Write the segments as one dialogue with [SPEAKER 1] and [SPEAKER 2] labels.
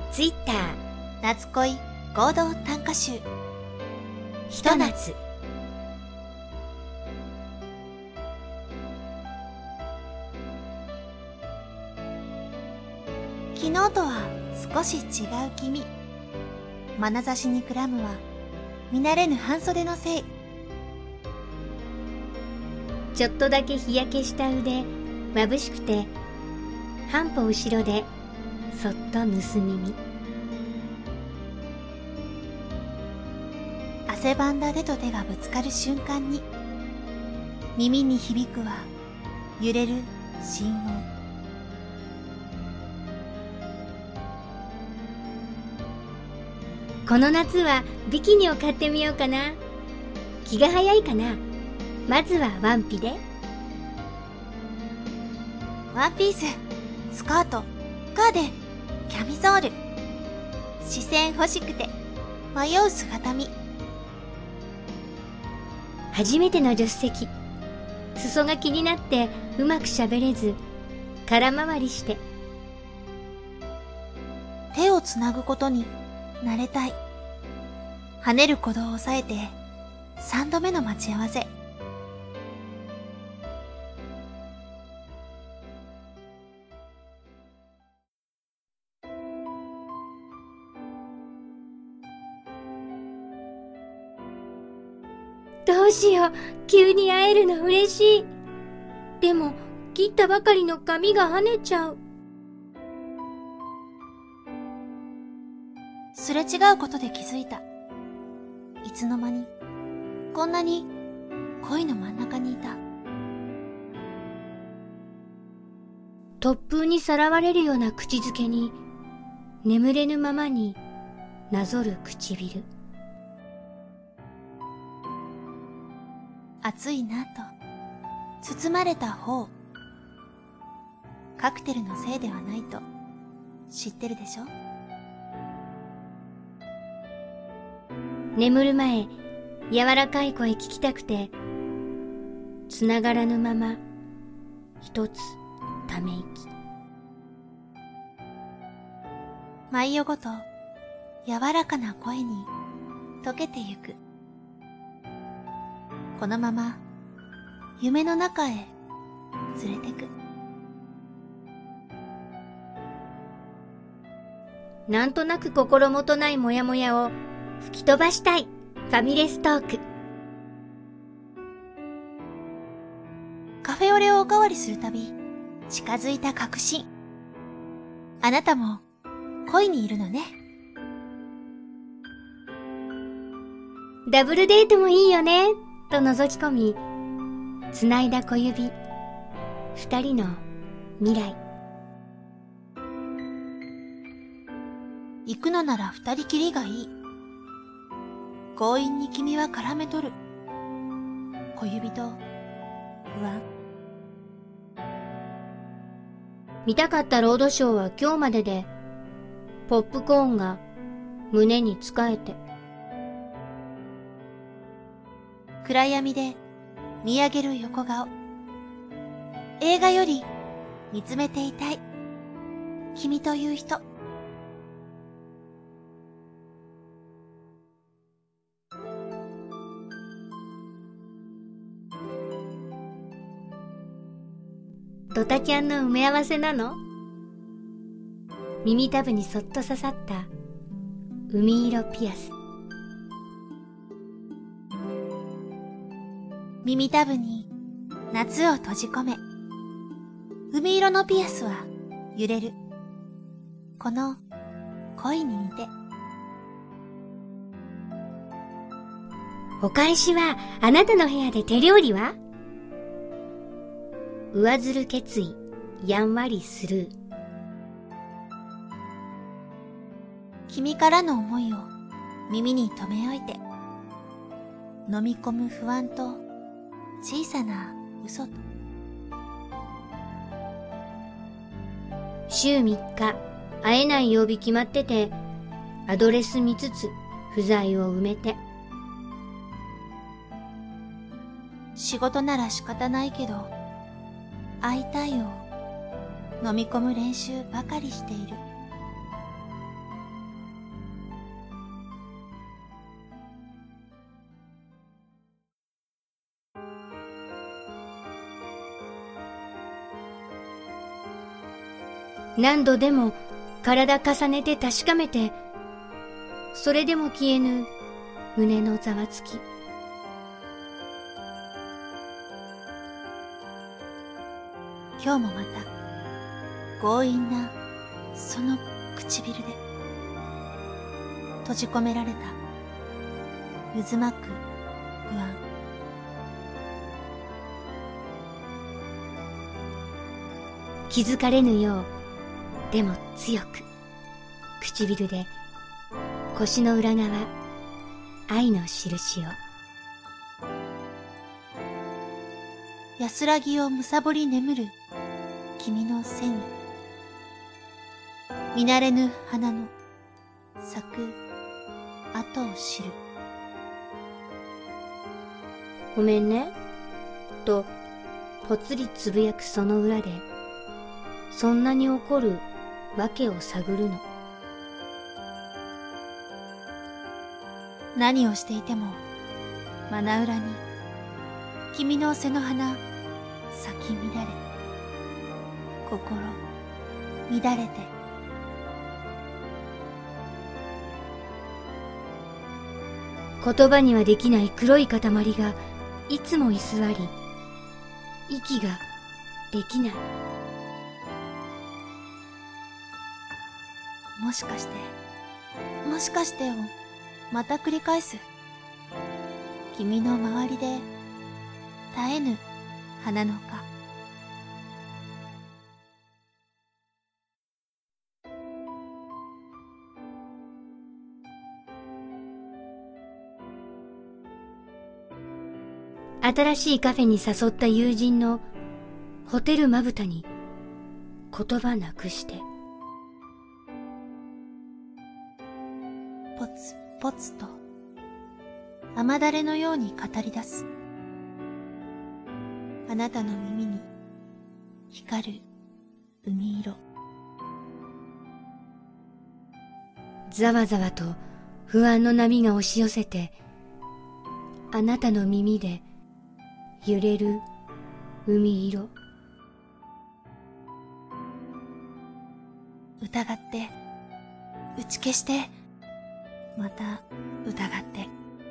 [SPEAKER 1] ツイッター
[SPEAKER 2] 夏恋合同短歌集
[SPEAKER 1] ひと夏。
[SPEAKER 2] 昨日とは少し違う君。眼差しにくらむは見慣れぬ半袖のせい。
[SPEAKER 1] ちょっとだけ日焼けした腕、眩しくて半歩後ろでそっと盗耳。
[SPEAKER 2] 汗ばんだ手と手がぶつかる瞬間に耳に響くは揺れる心音。
[SPEAKER 1] この夏はビキニを買ってみようかな。気が早いかな。まずはワンピで。
[SPEAKER 2] ワンピース、スカート、カーデン、キャミソール。視線欲しくて迷う姿見。
[SPEAKER 1] 初めての助手席。裾が気になってうまくしゃべれず空回りして。
[SPEAKER 2] 手をつなぐことに慣れたい。跳ねる鼓動を抑えて3度目の待ち合わせ。
[SPEAKER 1] どうしよう、急に会えるの嬉しい。でも切ったばかりの髪が跳ねちゃう。
[SPEAKER 2] すれ違うことで気づいた。いつの間にこんなに恋の真ん中にいた。
[SPEAKER 1] 突風にさらわれるような口づけに眠れぬままになぞる唇。
[SPEAKER 2] 暑いなと包まれた方。カクテルのせいではないと知ってるでしょ。
[SPEAKER 1] 眠る前、柔らかい声聞きたくて、つながらぬまま一つため息。
[SPEAKER 2] 毎夜ごと柔らかな声に溶けてゆく。このまま夢の中へ連れてく。
[SPEAKER 1] なんとなく心もとないモヤモヤを吹き飛ばしたいファミレストーク。
[SPEAKER 2] カフェオレをおかわりするたび近づいた確信。あなたも恋にいるのね。
[SPEAKER 1] ダブルデートもいいよねと覗き込み、つないだ小指、二人の未来。
[SPEAKER 2] 行くのなら二人きりがいい。強引に君は絡め取る。小指と不安。
[SPEAKER 1] 見たかったロードショーは今日までで、ポップコーンが胸につかえて。
[SPEAKER 2] 暗闇で見上げる横顔。映画より見つめていたい君という人。
[SPEAKER 1] ドタキャンの埋め合わせなの？耳たぶにそっと刺さった海色ピアス。
[SPEAKER 2] 耳たぶに夏を閉じ込め、海色のピアスは揺れる。この恋に似て。
[SPEAKER 1] お返しはあなたの部屋で手料理は？上ずる決意、やんわりスルー。
[SPEAKER 2] 君からの思いを耳に留め置いて、飲み込む不安と小さな嘘と。
[SPEAKER 1] 週3日会えない曜日決まってて、アドレス見つつ不在を埋めて。
[SPEAKER 2] 仕事なら仕方ないけど会いたいを飲み込む練習ばかりしている。
[SPEAKER 1] 何度でも体重ねて確かめて、それでも消えぬ胸のざわつき。
[SPEAKER 2] 今日もまた強引なその唇で閉じ込められた渦巻く不安。
[SPEAKER 1] 気づかれぬよう、でも強く唇で腰の裏側、愛の印を。
[SPEAKER 2] 安らぎをむさぼり眠る君の背に、見慣れぬ花の咲く後を知る。
[SPEAKER 1] ごめんねとぽつりつぶやくその裏で、そんなに怒るわけを探るの。
[SPEAKER 2] 何をしていても真裏に君の背の花咲き乱れ、心乱れて。
[SPEAKER 1] 言葉にはできない黒い塊がいつも居座り、息ができない。
[SPEAKER 2] もしかしてをまた繰り返す。君の周りで絶えぬ花の花。
[SPEAKER 1] 新しいカフェに誘った友人のホテルまぶたに言葉なくして、
[SPEAKER 2] ポツポツと雨だれのように語り出す。あなたの耳に光る海色。
[SPEAKER 1] ざわざわと不安の波が押し寄せて、あなたの耳で揺れる海色。
[SPEAKER 2] 疑って打ち消して、また疑って、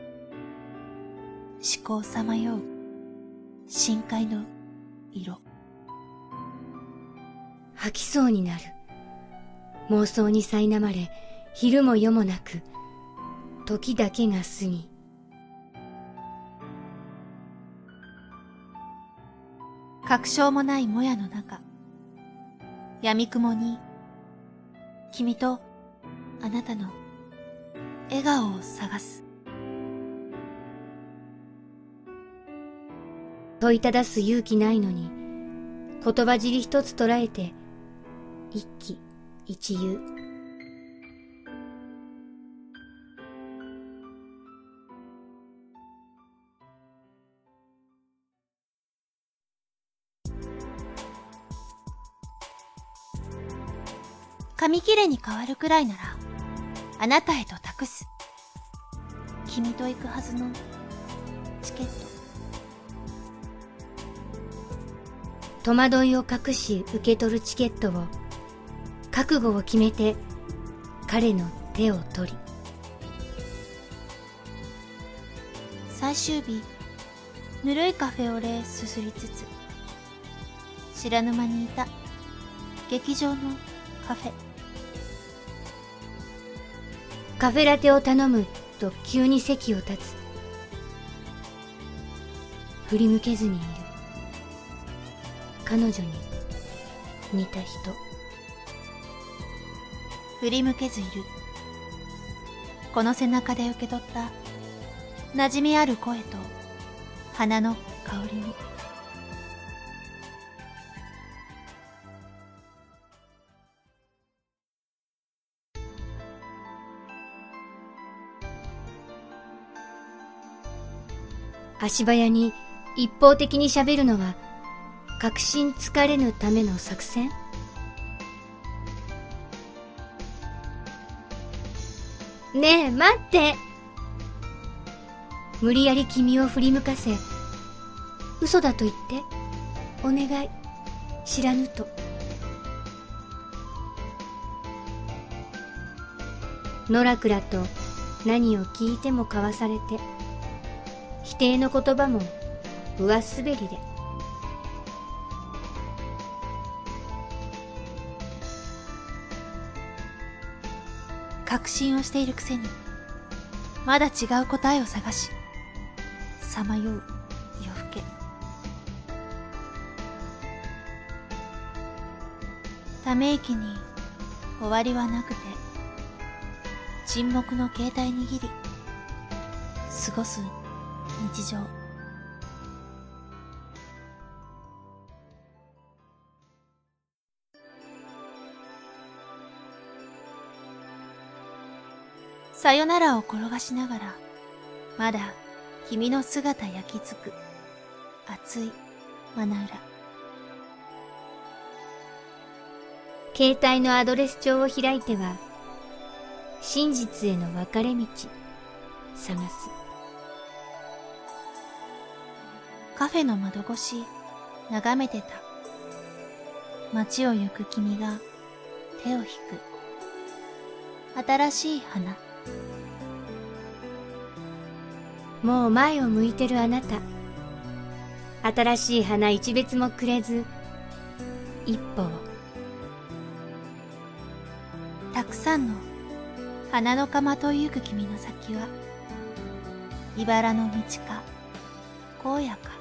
[SPEAKER 2] 思考さまよう深海の色。
[SPEAKER 1] 吐きそうになる。妄想に苛まれ、昼も夜もなく時だけが過ぎ、
[SPEAKER 2] 確証もないもやの中、闇雲に君とあなたの笑顔を探す。
[SPEAKER 1] 問いただす勇気ないのに、言葉尻一つ捉えて一喜一憂。
[SPEAKER 2] 紙切れに変わるくらいならあなたへと託す。君と行くはずのチケット。
[SPEAKER 1] 戸惑いを隠し受け取るチケットを、覚悟を決めて彼の手を取り、
[SPEAKER 2] 最終日、ぬるいカフェオレすすりつつ、知らぬ間にいた劇場のカフェ。
[SPEAKER 1] カフェラテを頼むと急に席を立つ。振り向けずにいる彼女に似た人。
[SPEAKER 2] 振り向けずいる。この背中で受け取った馴染みある声と花の香りに。
[SPEAKER 1] 足早に一方的に喋るのは確信つかれぬための作戦？ねえ待って。無理やり君を振り向かせ、嘘だと言ってお願い、知らぬと。 のらくらと何を聞いてもかわされて、否定の言葉も上滑りで、
[SPEAKER 2] 確信をしているくせにまだ違う答えを探しさまよう夜更け。ため息に終わりはなくて、沈黙の携帯握り過ごす日常。さよならを転がしながら、まだ君の姿焼き付く熱い真裏。
[SPEAKER 1] 携帯のアドレス帳を開いては、真実への分かれ道探す。
[SPEAKER 2] カフェの窓越し眺めてた。街を行く君が手を引く新しい花。
[SPEAKER 1] もう前を向いてるあなた、新しい花一別もくれず一歩を。
[SPEAKER 2] たくさんの花の釜とゆく君の先は、茨の道か荒野か。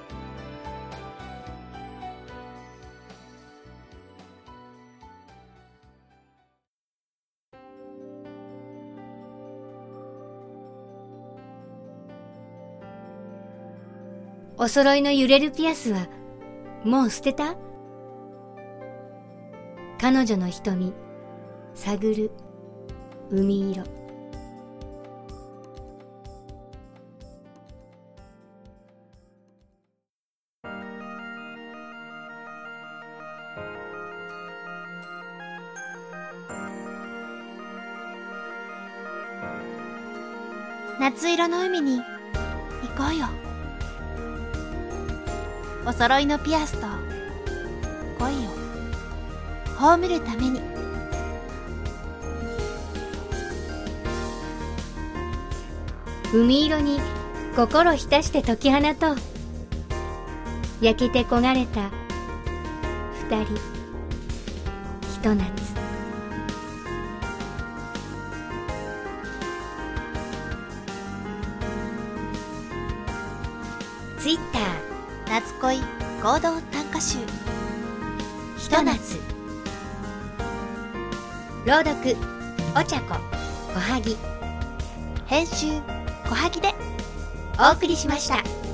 [SPEAKER 1] お揃いの揺れるピアスはもう捨てた？彼女の瞳探る海色。
[SPEAKER 2] 夏色の海に行こうよ。お揃いのピアスと恋を葬るために。
[SPEAKER 1] 海色に心浸して解き放とう。焼けて焦がれた二人ひと夏。ツイッター
[SPEAKER 2] 夏恋合同短歌集
[SPEAKER 1] ひと夏。朗読お茶子小萩。
[SPEAKER 2] 編集小萩で
[SPEAKER 1] お送りしました。